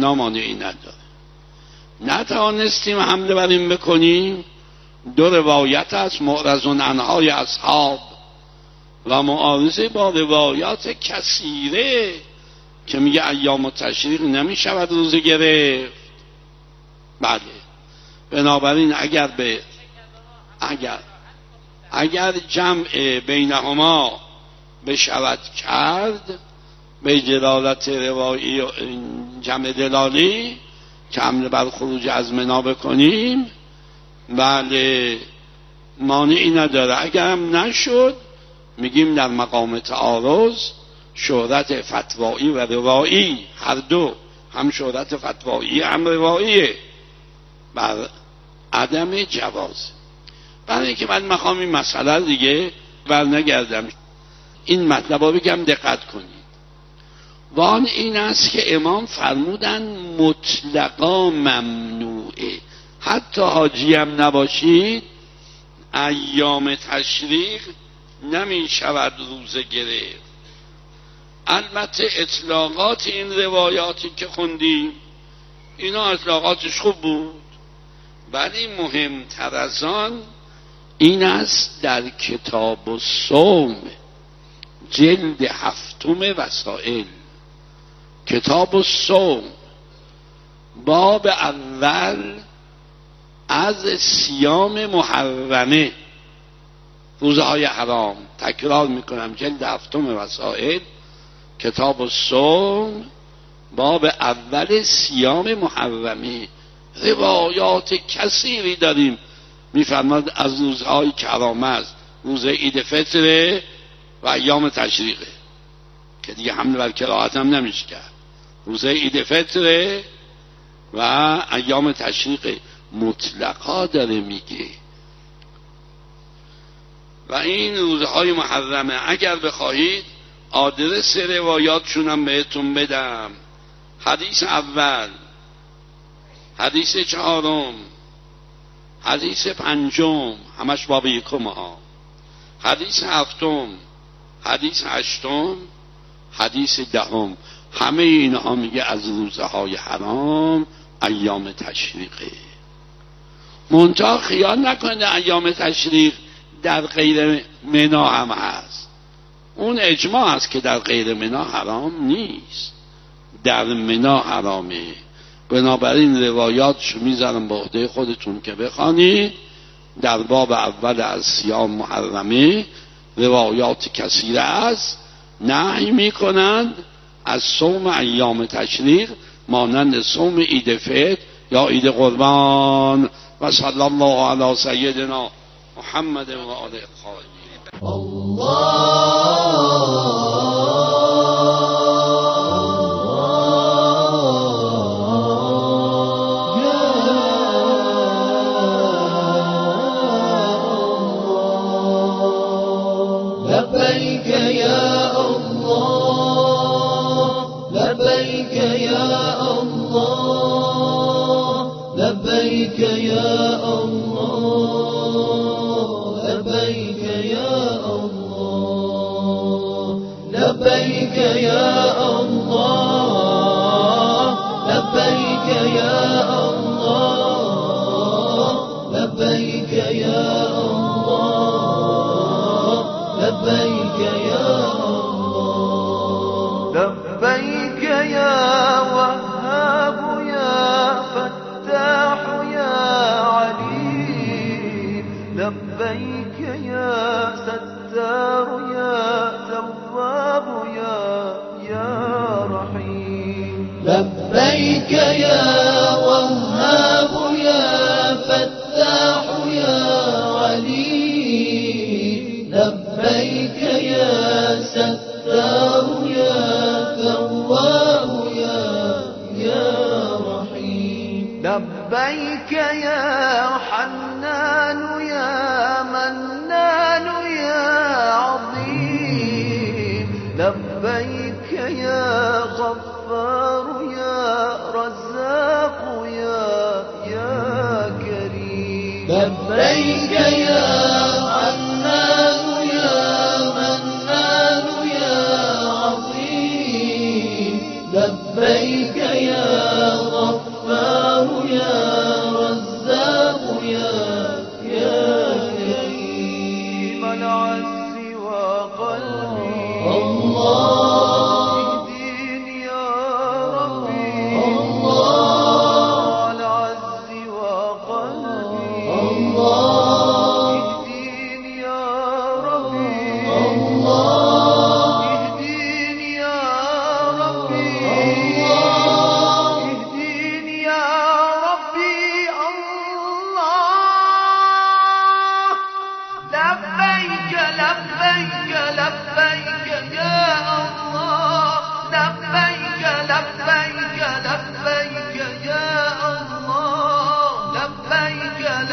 منا مانعی نداره. نتوانستیم حمله بر این بکنیم، دو روایت از معرض عنهای اصحاب و معارضه با روایات کثیره که میگه ایام التشریق نمی شود روزه گرفت. بله، بنابراین اگر جمع بینهما بشود کرد به دلالت روایی جمع دلالی که حمله بر خروج از منا بکنیم، بله مانعی نداره. اگرم نشد میگیم در مقام تعارض شهرت فتوایی و روایی هر دو، هم شهرت فتوایی هم رواییه بر عدم جواز. برای اینکه من میخوام این مسئله دیگه برنگردم، این مطلب رو بگم دقت کنید. وان این است که امام فرمودن مطلقا ممنوعه، حتی حاجی هم نباشید ایام تشریق نمی شود روزه گرفت. البته اطلاقات این روایاتی که خوندیم اینا اطلاقاتش خوب بود، ولی مهمتر از آن این است در کتاب الصوم جلد 7 وسائل، کتاب الصوم باب اول از صیام محرمه، روزهای حرام، تکرار میکنم جلد 7 وسائل کتاب الصوم باب اول صیام محرمه، روایات کثیری داریم. میفرماد از روزهای کرامه است روز عید فطر و ایام تشریقه که دیگه حمله بر کراهت هم نمیشه کرد، روز عید فطر و ایام تشریقه مطلقا داره میگه. و این روزهای محرمه اگر بخواهید آدرس روایاتشون هم بهتون بدم. حدیث اول، حدیث چهارم، حدیث پنجم، همش باب یکم ها، حدیث هفتم، حدیث هشتم، حدیث دهم، همه اینها میگه از روزهای حرام ایام تشریقه. منتها خیال نکنید ایام تشریق در غیر منا هم هست، اون اجماع است که در غیر منا حرام نیست، در منا حرامه. بنابراین روایاتشو میذارم به عهده خودتون که بخوانید. در باب اول از صیام محرمه روایات کثیره است، نهی میکنند از صوم ایام تشریق مانند صوم عید فطر یا عید قربان. و صلی الله علی سیدنا محمد و آله الطاهرین. لبيك يا الله لبيك يا الله لبيك يا الله لبيك يا الله لبيك يا الله لبيك يا الله لبيك يا الله لبيك يا الله لبيك يا وهاب يا فتاح يا عليم لبيك يا ستار يا تواب يا رحيم لبيك يا وهاب يا فتاح يا عليم لبيك يا ستار يا تواب يا رحيم لبيك يا حنان يا منان يا عظيم لبيك يا غفار يا رزاق يا كريم لبيك يا حنان يا منان يا عظيم لبيك يا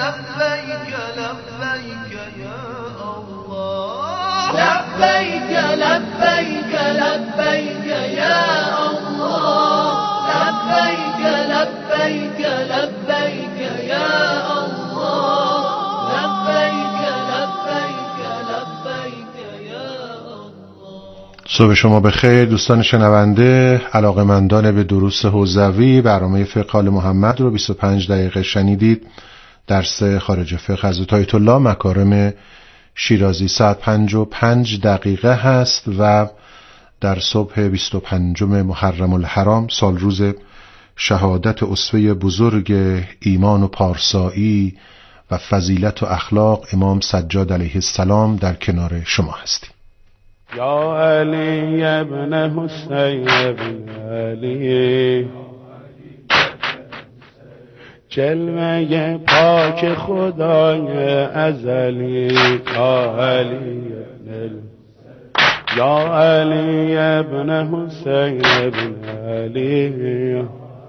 لبيك لبيك يا الله لبيك لبيك لبيك يا الله لبيك لبيك لبيك يا الله لبيك لبيك لبيك يا الله. صبح شما بخیر دوستان شنونده. علاقه‌مندان به دروس حوزوی برنامه فقه آل محمد رو 25 دقیقه شنیدید. درس خارج فقه از آیت الله مکارم شیرازی ساعت 5:05 هست و در صبح 25 محرم الحرام سال روز شهادت اسوه بزرگ ایمان و پارسایی و فضیلت و اخلاق امام سجاد علیه السلام در کنار شما هستیم. یا علی ابن حسین ابن علی جلوه پاک خدای ازلی یا علی ابن یا علی ابن حسین ابن علی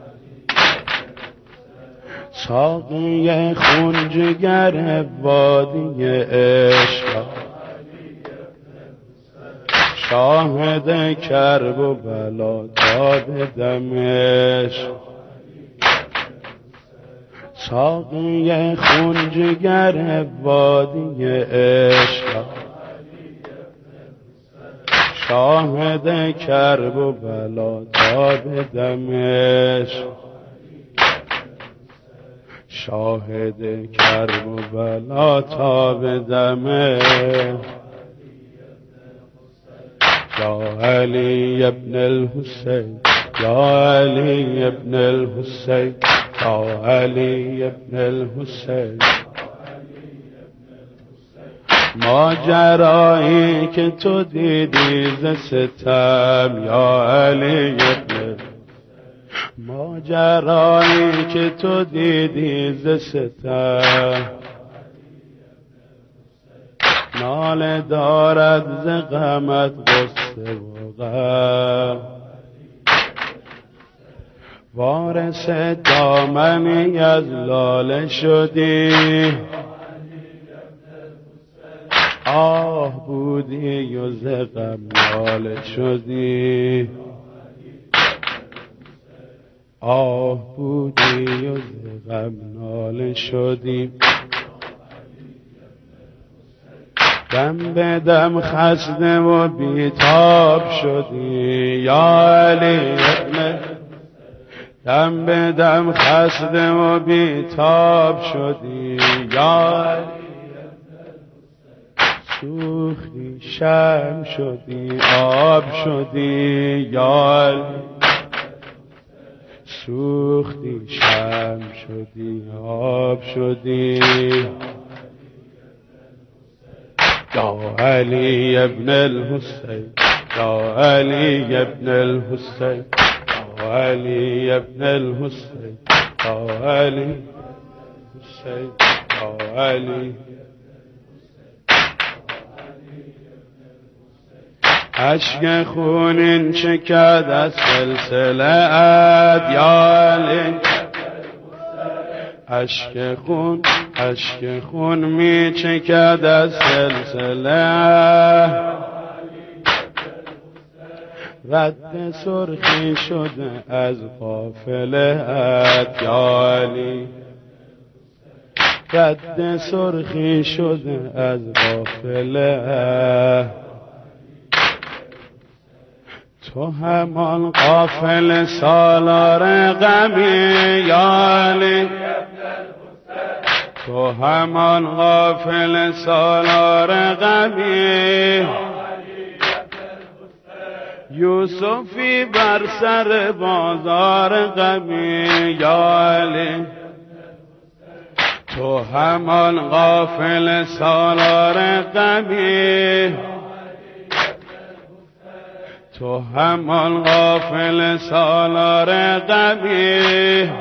ساقی خون جگر وادی عشق شاهد کرب و بلا تا به دمشق ساقی خون جگر وادی عشق شاهد کرب و بلا تا به دمشق شاهد کرب و بلا تا به دمشق یا علی ابن الحسین یا علی ابن الحسین یا علی ابن الحسین ماجرایی که تو دیدی ز ستم یا علی ابن ماجرایی که تو دیدی ز ستم ناله دارد ز غمت غصه و غم وارث دامنی از لاله شدی آه بودی و ز غم ناله شدی آه بودی و ز غم ناله شدی دم به دم خسته و بیتاب شدی یا علی ابن دم به دم خسته و بیتاب شدی یا علی سوختی شم شدی آب شدی یا علی سوختی شم شدی آب شدی یا علی ابن الحسین یا علی ابن الحسین یا علی ابن الحسین یا علی حسین یا علی اشک خونین چکد از سلسله ات یا علی اشک خون می چکد از سلسله رد سرخی شده از قافله ات یا علی رد سرخی شده از قافله تو همان قافله سالار غمی یا علی تو همان غافل سالار غمی یوسفی بر سر بازار غمی یا علی تو همان غافل سالار غمی تو همان غافل سالار غمی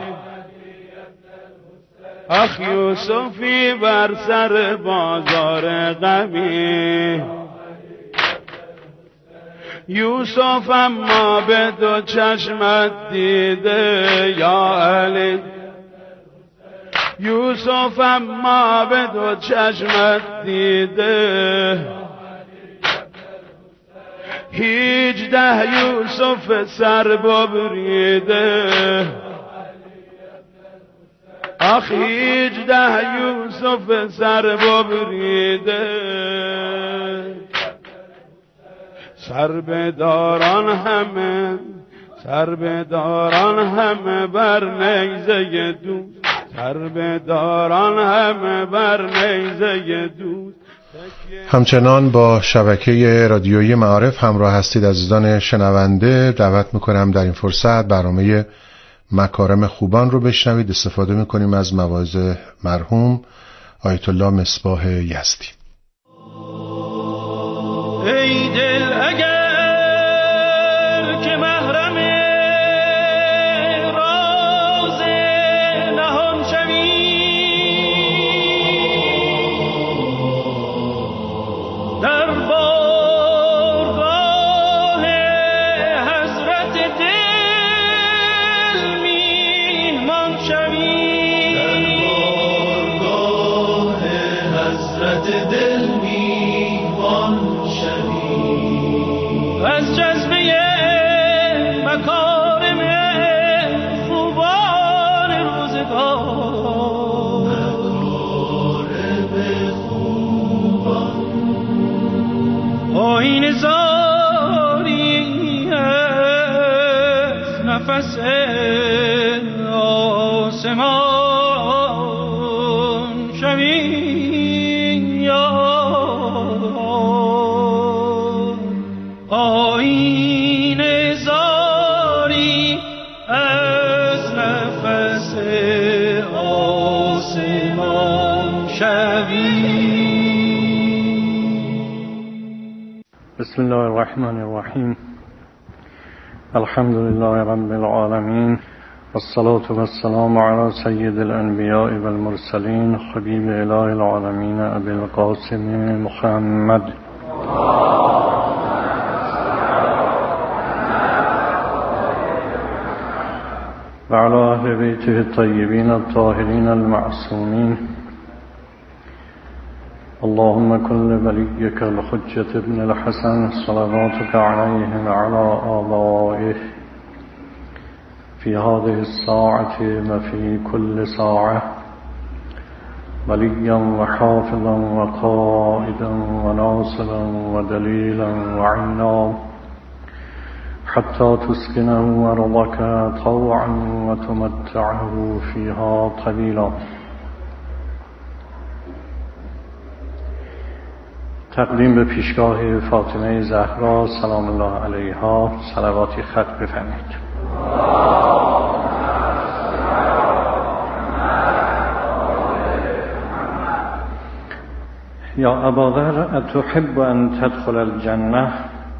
آخ یوسفی بر سر بازار غمی یوسف اما به دو چشمت دیده یا علی یوسفم ما به دو چشمت دیده 18 یوسف سر ببریده آخ 18 یوسف سر ببریده سر بداران همه بر نیزه دوست سر بداران همه بر نیزه دوست. همچنان با شبکه رادیویی معارف همراه هستید عزیزان شنونده. دعوت میکنم در این فرصت برنامه مکارم خوبان رو بشنوید. استفاده میکنیم از مواعظ مرحوم آیت الله مصباح یزدی. ای دل اگر که محرم راز نهان شوی در بارگاه حضرت دل میهمان شوی در بارگاه حضرت دل میهمان از جذبه مکارم خوبان روزگار آیین زاری از نفس آسمان شوی آیین زاری از نفس آسمان شوی. بسم الله الرحمن الرحیم. الحمد لله رب العالمین والصلاة والسلام على سید الانبیاء والمرسلین حبیب اله العالمین ابی القاسم محمد وعلى أهل بيته الطيبين الطاهرين المعصومين. اللهم كن لوليك الحجة ابن الحسن صلواتك عليه وعلى آبائه في هذه الساعة وفي كل ساعة وليا وحافظا وقائدا وناصرا ودليلا وعينا حتى تسكنه أرضك طوعا وتمتعه فيها طويلا. تقدیم به پیشگاه فاطمه زهرا سلام الله علیها صلواتی ختم بفرمایید. یا ابا ذر اتحب ان تدخل الجنه؟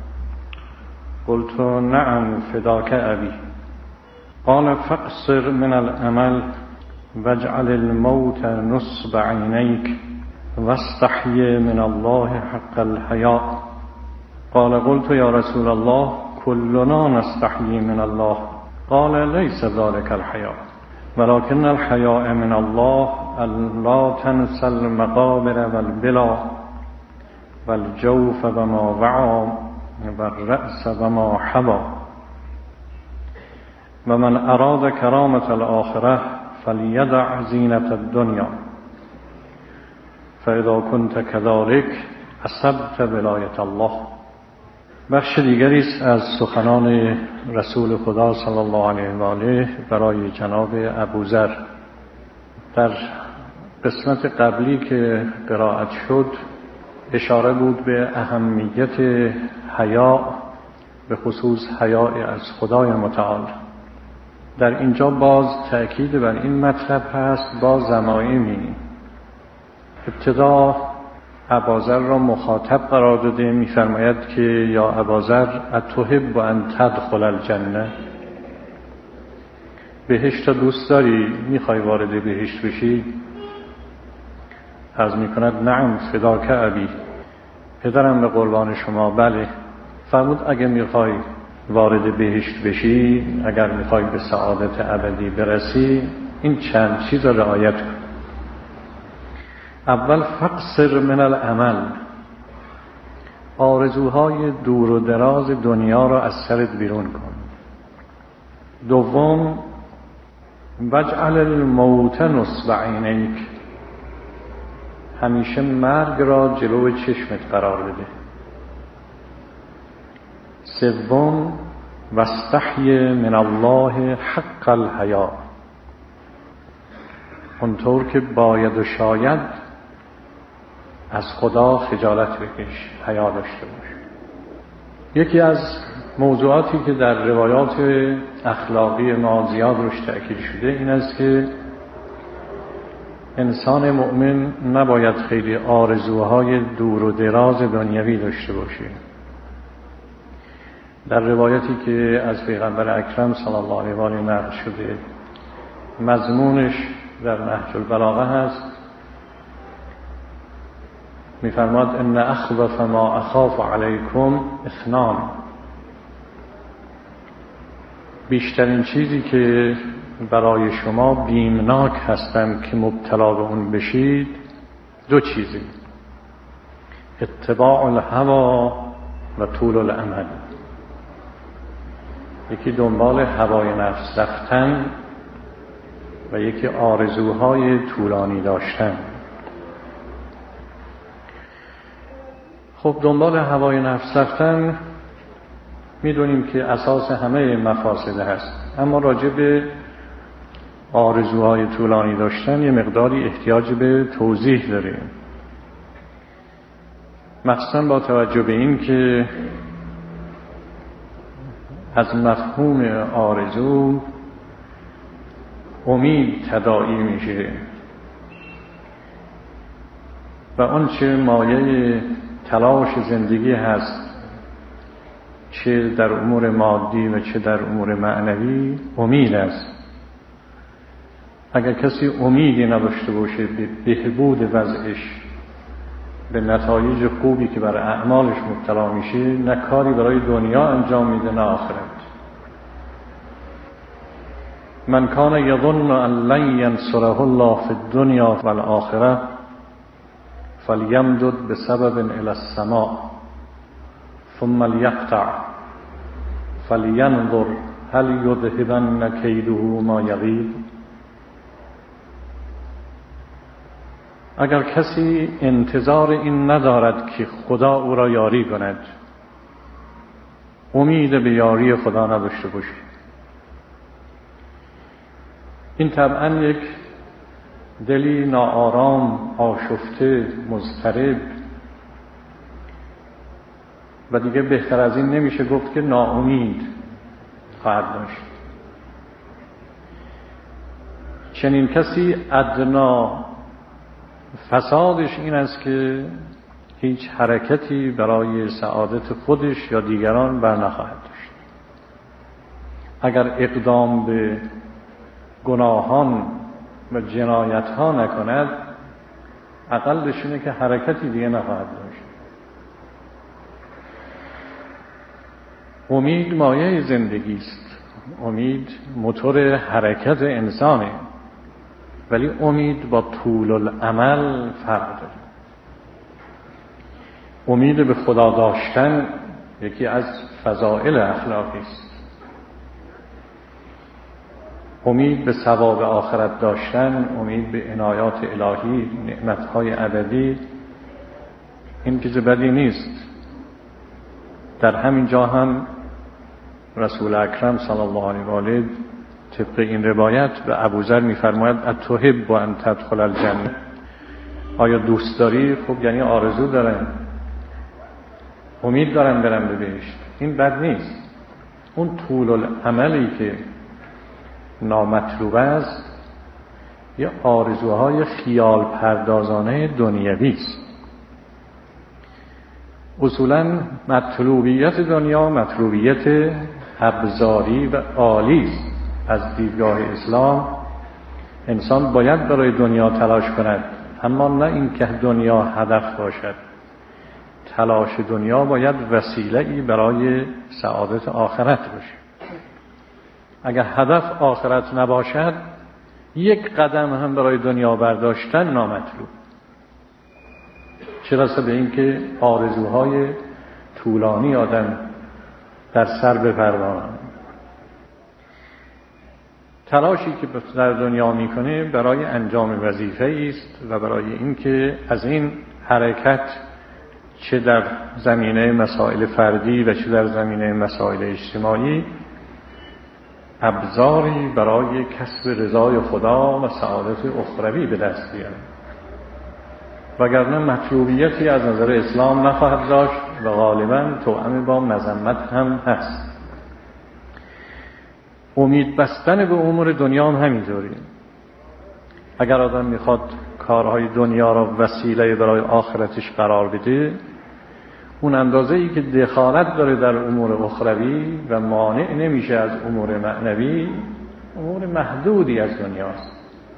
قلت نعم فداك أبي. قال فاقصر من الأمل واجعل الموت نصب عينيك واستحي من الله حق الحياء. قال قلت يا رسول الله كلنا نستحيي من الله. قال ليس ذلك الحياء ولكن الحياء من الله أن لا تنسى المقابر والبلا والجوف وما وعى والرأس وما حوى. ومن أراد كرامة الآخرة فليدع زينة الدنيا فإذا كنت كذلك أصبت ولاية الله. بخش دیگری از سخنان رسول خدا صلی الله علیه و آله برای جناب ابوذر. در قسمت قبلی که قرائت شد اشاره بود به اهمیت حیا، به خصوص حیا از خدای متعال. در اینجا باز تأکید بر این مطلب هست با ضمایمی. ابتدا اباذر را مخاطب قرار داده، می‌فرماید که یا اباذر اتحب ان تدخل الجنه؟ بهشت دوست داری؟ میخوای وارد بهشت بشی؟ عرض میکند نعم فداک ابی، پدرم به قربان شما. بله. فرمود اگه میخوای وارد بهشت بشی، اگر میخوای به سعادت ابدی برسی، این چند چیز را رعایت کن. اول فقصر من العمل، آرزوهای دور و دراز دنیا را از سرت بیرون کن. دوم واجعل الموت نصب عینیک، همیشه مرگ را جلو چشمت قرار بده. سوم واستحی من الله حق الحیا، اونطور که باید و شاید از خدا خجالت بکش، حیا داشته باش. یکی از موضوعاتی که در روایات اخلاقی ما زیاد روش تأکید شده این است که انسان مؤمن نباید خیلی آرزوهای دور و دراز دنیوی داشته باشه. در روایتی که از پیغمبر اکرم صلی الله علیه و آله نقل شده، مضمونش در نهج البلاغه هست، می‌فرماد ان اخوف ما اخاف علیکم اثنان، بیشترین چیزی که برای شما بیمناک هستم که مبتلا به اون بشید دو چیزی، اتباع الهوا و طول الامل. یکی دنبال هوای نفس رفتن و یکی آرزوهای طولانی داشتن. خب دنبال هوای نفس رفتن میدونیم که اساس همه مفاسد هست، اما راجع به آرزوهای طولانی داشتن یه مقداری احتیاج به توضیح داریم، مخصوصا با توجه به این که از مفهوم آرزو امید تداعی میشه و اون چه مایه تلاش زندگی هست، چه در امور مادی و چه در امور معنوی، امید است. اگر کسی امیدی نداشته باشه به بهبود وضعش، به نتایج خوبی که برای اعمالش مبتلا میشه، نه کاری برای دنیا انجام میده نه آخرت. من کان یظن ان لن ینصره الله فی الدنیا والآخره فلیمدد بسبب الی السماء ثم لیقطع فلینظر هل یذهبن کیده ما یغیب. اگر کسی انتظار این ندارد که خدا او را یاری کند، امید به یاری خدا نداشته باشه، این طبعا یک دلی ناآرام، آشفته، مضطرب و دیگه بهتر از این نمیشه گفت که ناامید خواهد داشت. چنین کسی ادنا فسادش این است که هیچ حرکتی برای سعادت خودش یا دیگران بر نخواهد داشت. اگر اقدام به گناهان و جنایت ها نکند، اقلش اینه که حرکتی دیگه نخواهد داشت. امید مایه زندگی است، امید موتور حرکت انسانه، ولی امید با طول الامل فرق داره. امید به خدا داشتن یکی از فضائل اخلاقی است. امید به ثواب آخرت داشتن، امید به عنایات الهی، نعمتهای ابدی، این چیز بدی نیست. در همین جا هم رسول اکرم صلی الله علیه و آله طبق این روایت به ابوذر می‌فرماید اتحب ان تدخل الجنه، آیا دوست داری؟ خب یعنی آرزو دارم، امید دارم برم به بهشت. این بد نیست. اون طول الاملی که نامطلوب است یا آرزوهای خیال پردازانه دنیوی است. اصولا مطلوبیت دنیا مطلوبیت ابزاری و عالی است. از دیدگاه اسلام انسان باید برای دنیا تلاش کند، اما نه این که دنیا هدف باشد. تلاش دنیا باید وسیله‌ای برای سعادت آخرت باشه. اگر هدف آخرت نباشد، یک قدم هم برای دنیا برداشتن نامطلوب. چه رسه به این که آرزوهای طولانی آدم در سر بپرورند. تلاشی که در دنیا میکنه برای انجام وظیفه است و برای اینکه از این حرکت چه در زمینه مسائل فردی و چه در زمینه مسائل اجتماعی ابزاری برای کسب رضای خدا و سعادت اخروی به دست بیاره، وگرنه مطلوبیتی از نظر اسلام نخواهد داشت و غالبا توأم با مذمت هم هست. امید بستن به امور دنیا هم همینطوری. اگر آدم میخواد کارهای دنیا را وسیله برای آخرتش قرار بده، اون اندازه‌ای که دخالت داره در امور اخروی و مانع نمیشه از امور معنوی، امور محدودی از دنیاست.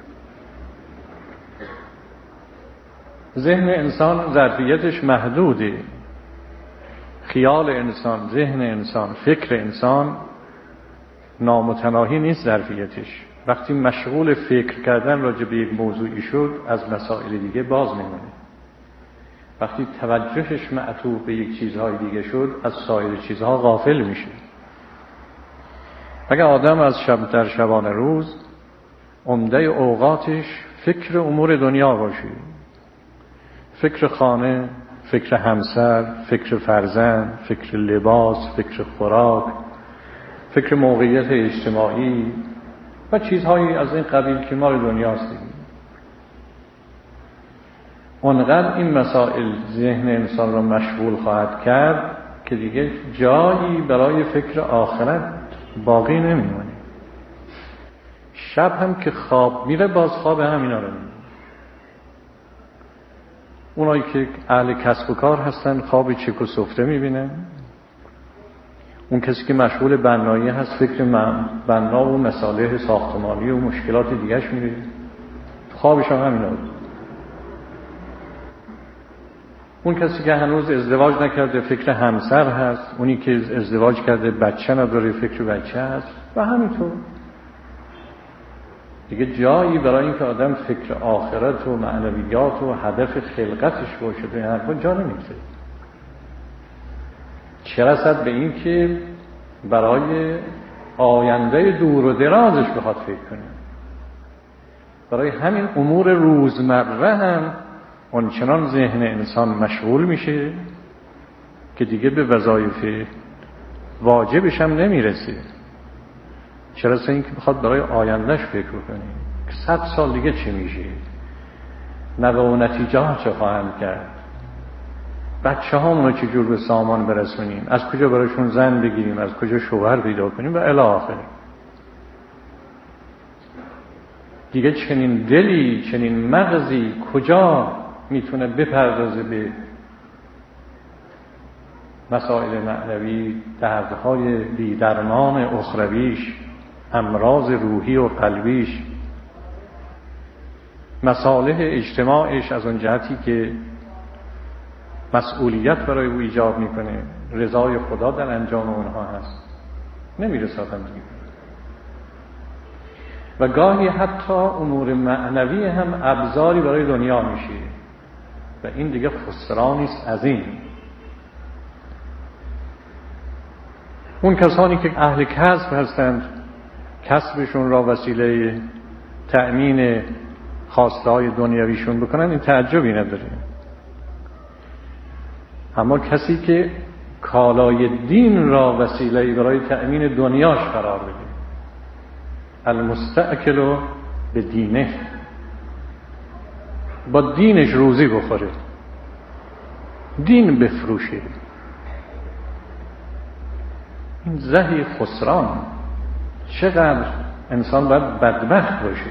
ذهن انسان ظرفیتش محدوده. خیال انسان، ذهن انسان، فکر انسان نامتناهی نیست ظرفیتش. وقتی مشغول فکر کردن راجع به یک موضوعی شد، از مسائل دیگه باز میمونه. وقتی توجهش معطوف به یک چیزهای دیگه شد، از سایر چیزها غافل میشه. اگر آدم از شب در شبانه روز عمده اوقاتش فکر امور دنیا باشه، فکر خانه، فکر همسر، فکر فرزند، فکر لباس، فکر خوراک، فکر موقعیت اجتماعی و چیزهایی از این قبیل که مال دنیاست دیگه، اونقدر این مسائل ذهن انسان را مشغول خواهد کرد که دیگه جایی برای فکر آخرت باقی نمیمونه. شب هم که خواب میره، باز خواب همینا رو میبینه. اونایی که اهل کسب و کار هستن خواب چک و سفته میبینه. اون کسی که مشغول بنایی هست فکر بنا و مصالح ساختمانی و مشکلات دیگهش میره، خوابش هم همینا. اون کسی که هنوز ازدواج نکرده فکر همسر هست، اونی که ازدواج کرده بچه نداره فکر بچه هست و همینطور دیگه. جایی برای اینکه آدم فکر آخرت و معنویات و هدف خلقتش باشه به حرفا جا نمیگذاره. چه رسد به این که برای آینده دور و درازش بخواد فکر کنه. برای همین امور روزمره هم اونچنان ذهن انسان مشغول میشه که دیگه به وظایف واجبش هم نمیرسه. چرا این که بخواد برای آیندهش فکر کنه که 100 سال دیگه چه میشه، نوه و نتیجه ها چه خواهند کرد، بچه هامون رو چجور به سامان برسونیم، از کجا برایشون زن بگیریم، از کجا شوهر پیدا کنیم و الی آخر. دیگه چنین دلی، چنین مغزی کجا میتونه بپردازه به مسائل معنوی، دردهای بی‌درمان اخرویش، امراض روحی و قلبیش، مصالح اجتماعش از اون جهتی که مسئولیت برای او ایجاب میکنه، رضای خدا در انجام اونها هست، نمیرسادن دیگه. و گاهی حتی امور معنوی هم ابزاری برای دنیا میشه و این دیگه خسرانی است عظیم. اون کسانی که اهل کسب هستند، کسبشون را وسیله تأمین خواستهای دنیویشون بکنن، این تعجبی نداره. اما کسی که کالای دین را وسیله برای تأمین دنیاش قرار بده، المستأکل به دینه، با دینش روزی بخوره، دین بفروشه، این زهی خسران. چقدر انسان باید بدبخت باشه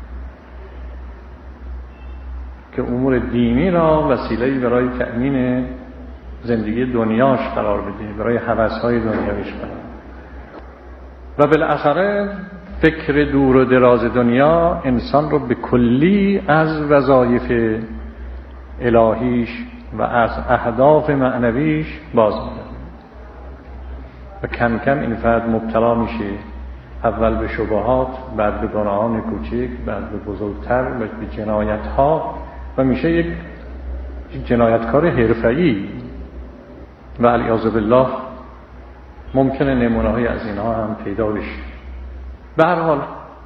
که امور دینی را وسیله‌ای برای تأمین زندگی دنیاش قرار بده، برای هوس‌های دنیویش قرار. و بالاخره فکر دور و دراز دنیا انسان رو به کلی از وظایف الهیش و از اهداف معنویش باز می‌داره و کم کم این فرد مبتلا میشه، اول به شبهات، بعد به گناهان کوچک، بعد به بزرگتر و به جنایت‌ها، و میشه یک جنایتکار حرفه‌ای و علیاذ بالله ممکنه نمونه‌های از اینها هم پیدا بشه. به هر حال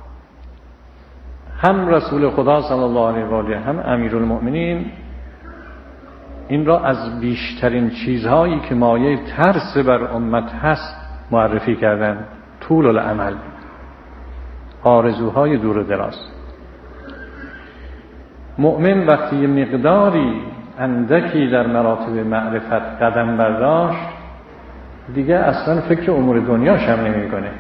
هم رسول خدا صلی الله علیه و آله هم امیرالمؤمنین این را از بیشترین چیزهایی که مایه ترس بر امت هست معرفی کردن: طول الامل، آرزوهای دور و دراز. مؤمن وقتی یه مقداری اندکی در مراتب معرفت قدم برداشت دیگه اصلا فکر امور دنیاش هم نمی‌کنه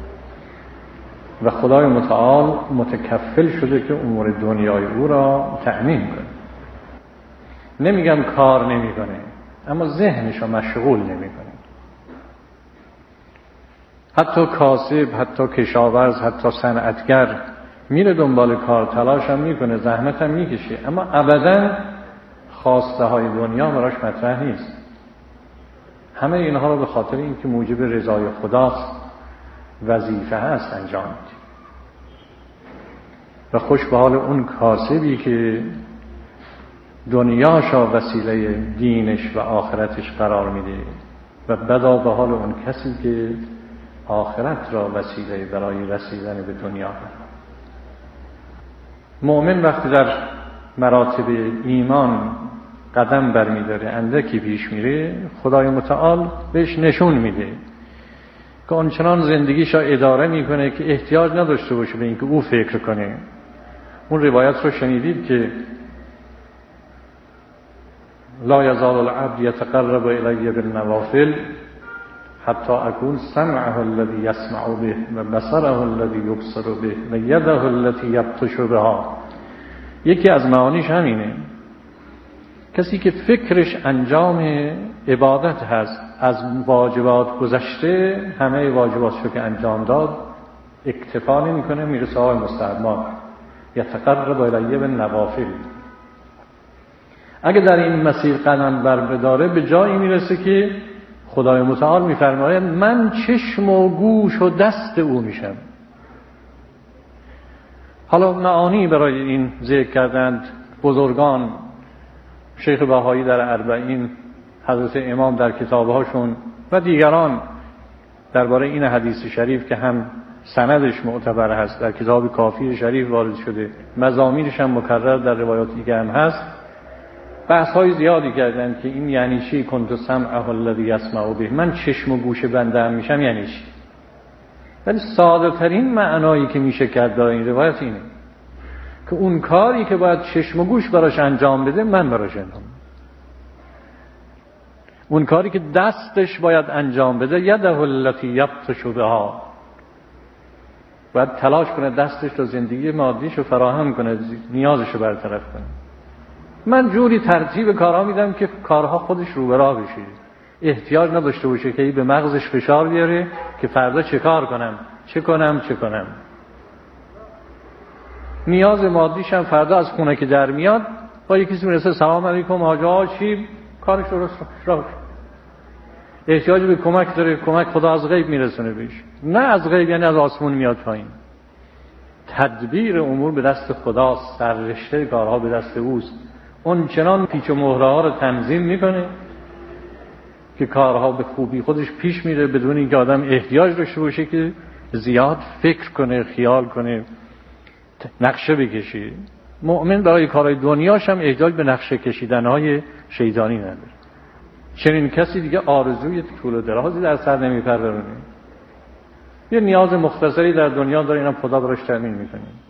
و خدای متعال متکفل شده که امور دنیای او را تأمین کنه. نمیگم کار نمی‌کنه، اما ذهنش رو مشغول نمی‌کنه. حتی کاسب، حتی کشاورز، حتی صنعتگر میره دنبال کار، تلاش هم میکنه، زحمت هم میکشه، اما ابداً خواسته های دنیا براش مطرح نیست. همه اینها رو به خاطر اینکه موجب رضای خداست، وظیفه هست انجام میده. و خوش به حال اون کاسبی که دنیاشا وسیله دینش و آخرتش قرار میده و بدا به حال اون کسی که آخرت را وسیله برای رسیدن به دنیا. مؤمن وقتی در مراتب ایمان قدم برمی‌داره، اندکی پیش میره، خدای متعال بهش نشون میده که آنچنان زندگیش را اداره میکنه که احتیاج نداشته باشه به اینکه او فکر کنه. اون روایت رو شنیدید که لا یزال العبد یتقرب الی بالنوافل حتی اکون سمعه الذی یسمع به و بصره الذی یبصر به و یده التي یبطش بها. یکی از معانیش همینه. کسی که فکرش انجام عبادت هست، از واجبات گذشته، همه واجباتشو که انجام داد اکتفا نمی‌کنه، میره سراغ مستحبات. یتقرب الی بالنوافل. اگه در این مسیر قدم بر بداره به جایی میرسه که خدای متعال میفرماید من چشم و گوش و دست او میشم. حالا معانی برای این ذکر کردند بزرگان، شیخ بهایی در اربعین، حضرت امام در کتابهاشون و دیگران درباره این حدیث شریف که هم سندش معتبر هست، در کتاب کافی شریف وارد شده، مضامینش هم مکرر در روایات دیگه هم هست، بحث های زیادی کردن که این یعنی چی کنت سمعه الذی یسمع به، من چشم و گوش بنده هم میشم یعنی چی. ولی ساده ترین معنایی که میشه کرد در این روایت اینه که اون کاری که باید چشم و گوش براش انجام بده من براش انجام. اون کاری که دستش باید انجام بده یده التي یبطش بها، باید تلاش کنه دستش رو زندگی مادیش رو فراهم کنه، نیازش رو برطرف کنه. من جوری ترتیب کارها میدم که کارها خودش رو به راه بشه، احتیاج نداشته باشه که به مغزش فشار بیاره که فردا چه کار کنم، چه کنم. نیاز مادیش هم فردا از خونه که در میاد با یکی کسی میرسه سلام علیکم حاجا چی، کارش درست راه. احتیاج به کمک داره، کمک خدا از غیب میرسونه بهش، نه از غیب یعنی از آسمون میاد پایین. تدبیر امور به دست خداست، سررشته کارها به دست اوست. اون چنان پیچ و مهره ها رو تنظیم میکنه که کارها به خوبی خودش پیش میره بدون اینکه آدم احتیاج داشته باشه که زیاد فکر کنه، خیال کنه، نقشه بکشه. مؤمن برای کارهای دنیاش هم احتیاج به نقشه کشیدنهای شیطانی نداره. چنین کسی دیگه آرزوی طول و درازی در سر نمیپرورونه. یه نیاز مختصری در دنیا داره، اینم خدا براش تامین میکنه.